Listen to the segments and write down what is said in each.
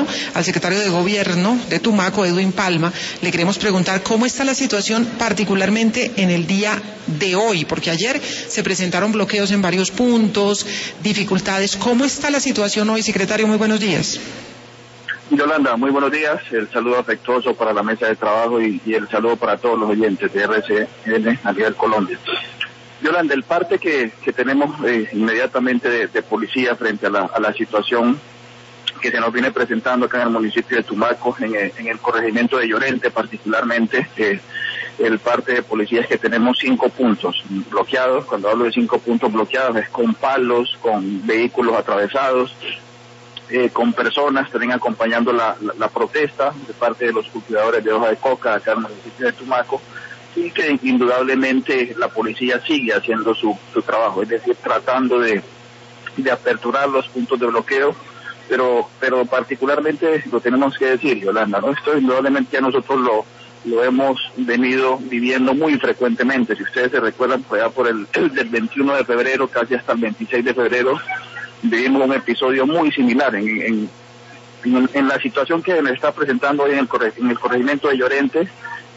lado, al secretario de Gobierno de Tumaco, Edwin Palma, le queremos preguntar cómo está la situación particularmente en el día de hoy, porque ayer se presentaron bloqueos en varios puntos, dificultades. ¿Cómo está la situación hoy, secretario? Muy buenos días. Yolanda, muy buenos días. El saludo afectuoso para la mesa de trabajo y el saludo para todos los oyentes de RCN a nivel Colombia. Yolanda, el parte que tenemos inmediatamente de policía frente a la situación que se nos viene presentando acá en el municipio de Tumaco, en el corregimiento de Llorente particularmente, el parte de policía es que tenemos 5 puntos bloqueados. Cuando hablo de 5 puntos bloqueados es con palos, con vehículos atravesados, con personas también acompañando la protesta de parte de los cultivadores de hoja de coca acá en el municipio de Tumaco, y que indudablemente la policía sigue haciendo su trabajo, es decir, tratando de aperturar los puntos de bloqueo, pero particularmente lo tenemos que decir, Yolanda, ¿no? Esto indudablemente a nosotros lo hemos venido viviendo muy frecuentemente. Si ustedes se recuerdan, pues ya por del 21 de febrero casi hasta el 26 de febrero vivimos un episodio muy similar en la situación que me está presentando hoy en el corregimiento de Llorente,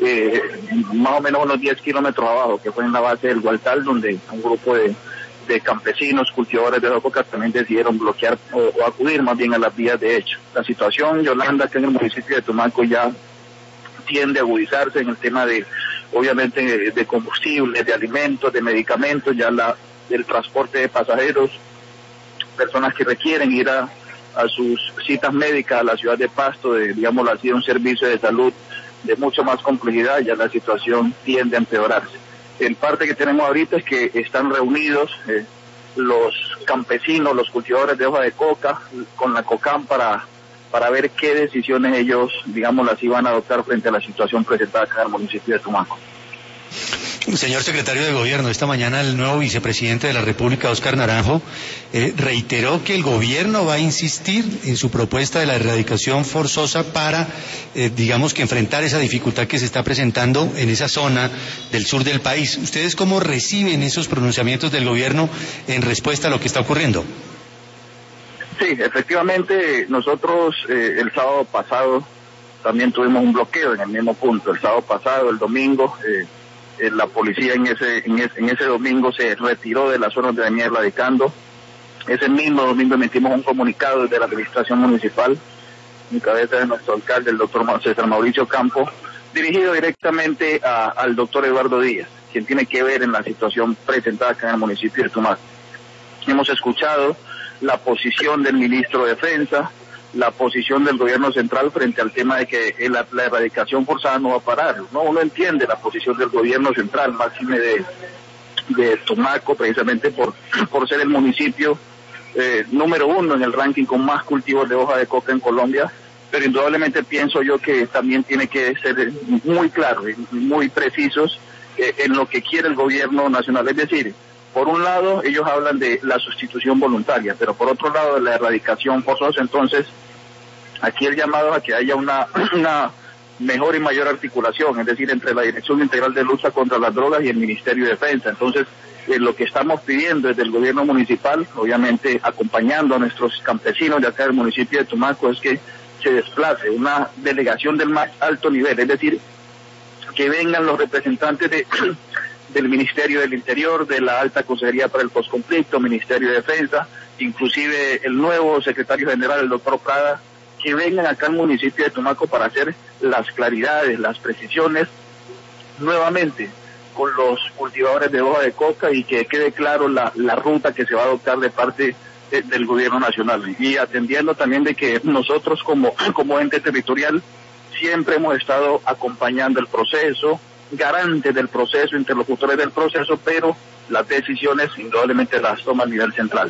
más o menos unos 10 kilómetros abajo, que fue en la base del Gualtal, donde un grupo de campesinos, cultivadores de coca también decidieron bloquear o acudir más bien a las vías de hecho. La situación, Yolanda, que en el municipio de Tumaco ya tiende a agudizarse en el tema obviamente, de combustibles, de alimentos, de medicamentos, ya del transporte de pasajeros, personas que requieren ir a sus citas médicas a la ciudad de Pasto, digámoslo así, un servicio de salud de mucho más complejidad, ya la situación tiende a empeorarse. El parte que tenemos ahorita es que están reunidos los campesinos, los cultivadores de hoja de coca, con la COCAM para ver qué decisiones ellos, digámoslo así, van a adoptar frente a la situación presentada acá en el municipio de Tumaco. Señor secretario de Gobierno, esta mañana el nuevo vicepresidente de la República, Óscar Naranjo, reiteró que el Gobierno va a insistir en su propuesta de la erradicación forzosa para, digamos que enfrentar esa dificultad que se está presentando en esa zona del sur del país. ¿Ustedes cómo reciben esos pronunciamientos del Gobierno en respuesta a lo que está ocurriendo? Sí, efectivamente, nosotros el sábado pasado también tuvimos un bloqueo en el mismo punto. El sábado pasado, el domingo, la policía en ese domingo se retiró de la zona donde venía erradicando. Ese mismo domingo emitimos un comunicado desde la administración municipal, en cabeza de nuestro alcalde, el doctor César Mauricio Campo, dirigido directamente al doctor Eduardo Díaz, quien tiene que ver en la situación presentada acá en el municipio de Tumaco. Hemos escuchado la posición del ministro de Defensa, la posición del gobierno central frente al tema de que la erradicación forzada no va a parar, ¿no? Uno entiende la posición del gobierno central, máxime de Tumaco, precisamente por ser el municipio número 1 en el ranking con más cultivos de hoja de coca en Colombia, pero indudablemente pienso yo que también tiene que ser muy claro y muy precisos en lo que quiere el gobierno nacional, es decir, por un lado ellos hablan de la sustitución voluntaria, pero por otro lado de la erradicación forzosa. Entonces aquí el llamado a que haya una mejor y mayor articulación, es decir, entre la Dirección Integral de Lucha contra las Drogas y el Ministerio de Defensa. Entonces, lo que estamos pidiendo desde el gobierno municipal, obviamente acompañando a nuestros campesinos de acá del municipio de Tumaco, es que se desplace una delegación del más alto nivel, es decir, que vengan los representantes del Ministerio del Interior, de la Alta Consejería para el Postconflicto, Ministerio de Defensa, inclusive el nuevo secretario general, el doctor Prada, que vengan acá al municipio de Tumaco para hacer las claridades, las precisiones, nuevamente con los cultivadores de hoja de coca, y que quede claro la ruta que se va a adoptar de parte del gobierno nacional, y atendiendo también de que nosotros como ente territorial siempre hemos estado acompañando el proceso, garantes del proceso, interlocutores del proceso, pero las decisiones indudablemente las toma a nivel central.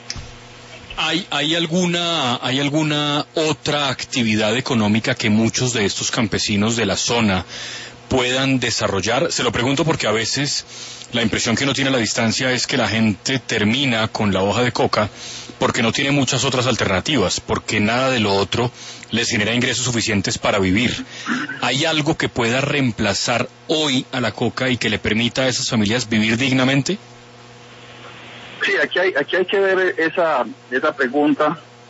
¿Hay alguna otra actividad económica que muchos de estos campesinos de la zona puedan desarrollar? Se lo pregunto porque a veces la impresión que uno tiene a la distancia es que la gente termina con la hoja de coca porque no tiene muchas otras alternativas, porque nada de lo otro les genera ingresos suficientes para vivir. ¿Hay algo que pueda reemplazar hoy a la coca y que le permita a esas familias vivir dignamente? Sí, aquí hay que ver esa pregunta,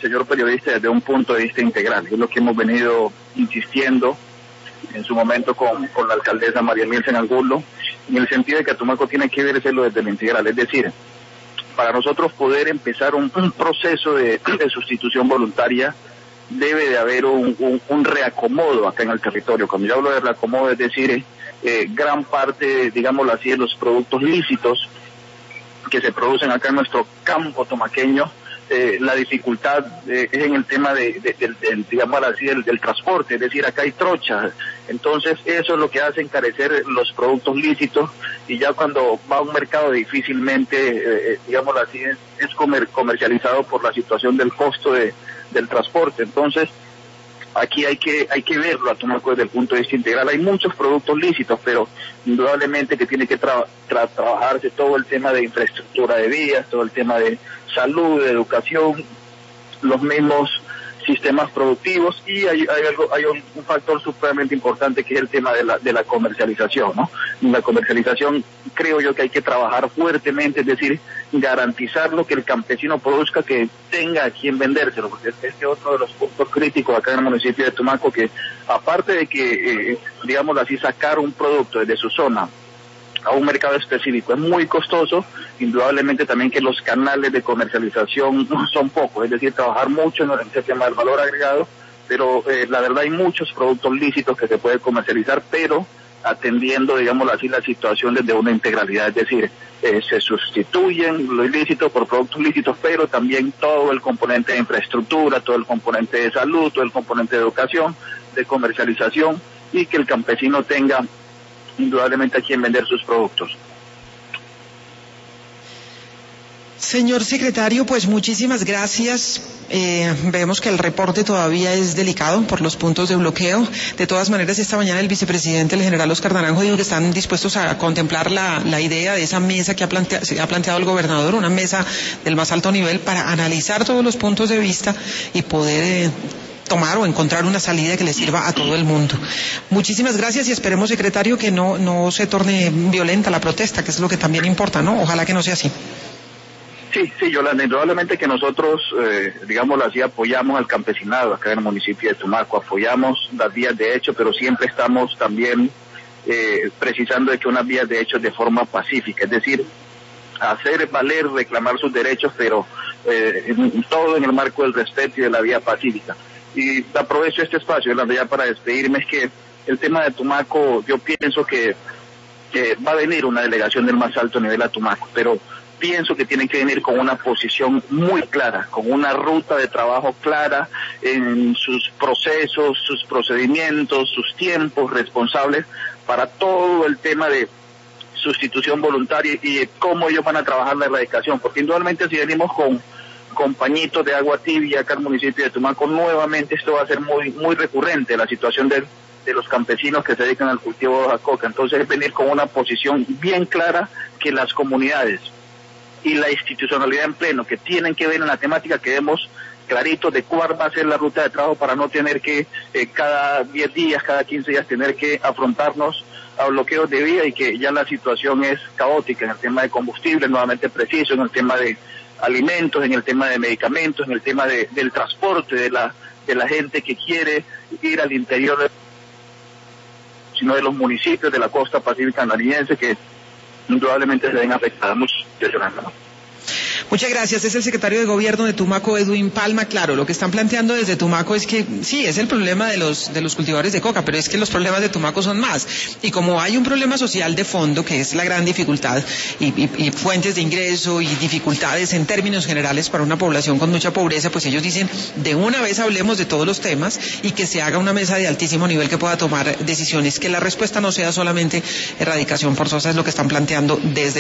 señor periodista, desde un punto de vista integral. Es lo que hemos venido insistiendo en su momento con la alcaldesa María Milsen Angulo, en el sentido de que Tumaco tiene que vérselo desde lo integral. Es decir, para nosotros poder empezar un proceso de sustitución voluntaria, debe de haber un reacomodo acá en el territorio. Cuando yo hablo de reacomodo, es decir, gran parte, digámoslo así, de los productos lícitos que se producen acá en nuestro campo tomaqueño, la dificultad es en el tema digámoslo así, del transporte, es decir, acá hay trochas, entonces eso es lo que hace encarecer los productos lícitos, y ya cuando va a un mercado difícilmente, digámoslo así, es comercializado por la situación del costo del transporte. Entonces aquí hay que verlo a Tumaco desde el punto de vista integral. Hay muchos productos lícitos, pero indudablemente que tiene que trabajarse todo el tema de infraestructura de vías, todo el tema de salud, de educación, los mismos sistemas productivos, y hay un factor supremamente importante, que es el tema de la comercialización, ¿no? En la comercialización creo yo que hay que trabajar fuertemente, es decir, garantizar lo que el campesino produzca, que tenga a quien vendérselo, porque este es otro de los puntos críticos acá en el municipio de Tumaco, que aparte de que, digámoslo así, sacar un producto desde su zona a un mercado específico es muy costoso, indudablemente también que los canales de comercialización son pocos, es decir, trabajar mucho en el tema del valor agregado, pero la verdad hay muchos productos lícitos que se pueden comercializar, pero atendiendo, digámoslo así, la situación desde una integralidad, es decir, se sustituyen lo ilícito por productos lícitos, pero también todo el componente de infraestructura, todo el componente de salud, todo el componente de educación, de comercialización, y que el campesino tenga indudablemente a quien vender sus productos. Señor secretario, pues muchísimas gracias. Vemos que el reporte todavía es delicado por los puntos de bloqueo. De todas maneras, esta mañana el vicepresidente, el general Óscar Naranjo, dijo que están dispuestos a contemplar la idea de esa mesa que ha planteado el gobernador, una mesa del más alto nivel, para analizar todos los puntos de vista y poder tomar o encontrar una salida que le sirva a todo el mundo. Muchísimas gracias, y esperemos, secretario, que no se torne violenta la protesta, que es lo que también importa, ¿no? Ojalá que no sea así. Sí, Yolanda, indudablemente que nosotros, digámoslo así, apoyamos al campesinado acá en el municipio de Tumaco, apoyamos las vías de hecho, pero siempre estamos también precisando de que unas vías de hecho de forma pacífica, es decir, hacer valer, reclamar sus derechos, pero todo en el marco del respeto y de la vía pacífica. Y aprovecho este espacio, Yolanda, ya para despedirme, es que el tema de Tumaco, yo pienso que va a venir una delegación del más alto nivel a Tumaco, pero pienso que tienen que venir con una posición muy clara, con una ruta de trabajo clara en sus procesos, sus procedimientos, sus tiempos responsables para todo el tema de sustitución voluntaria y cómo ellos van a trabajar la erradicación, porque indudablemente si venimos con pañitos de agua tibia acá al municipio de Tumaco, nuevamente esto va a ser muy recurrente, la situación de los campesinos que se dedican al cultivo de hoja coca. Entonces es venir con una posición bien clara, que las comunidades y la institucionalidad en pleno, que tienen que ver en la temática, que demos clarito de cuál va a ser la ruta de trabajo para no tener que cada 10 días, cada 15 días tener que afrontarnos a bloqueos de vía, y que ya la situación es caótica en el tema de combustible, nuevamente preciso, en el tema de alimentos, en el tema de medicamentos, en el tema del transporte de la gente que quiere ir al interior, sino de los municipios de la costa pacífica nariñense, que indudablemente se ven afectadas. Muchas gracias. Es el secretario de Gobierno de Tumaco, Edwin Palma. Claro, lo que están planteando desde Tumaco es que sí, es el problema de los cultivadores de coca, pero es que los problemas de Tumaco son más. Y como hay un problema social de fondo, que es la gran dificultad, y fuentes de ingreso y dificultades en términos generales para una población con mucha pobreza, pues ellos dicen, de una vez hablemos de todos los temas y que se haga una mesa de altísimo nivel que pueda tomar decisiones, que la respuesta no sea solamente erradicación forzosa, es lo que están planteando desde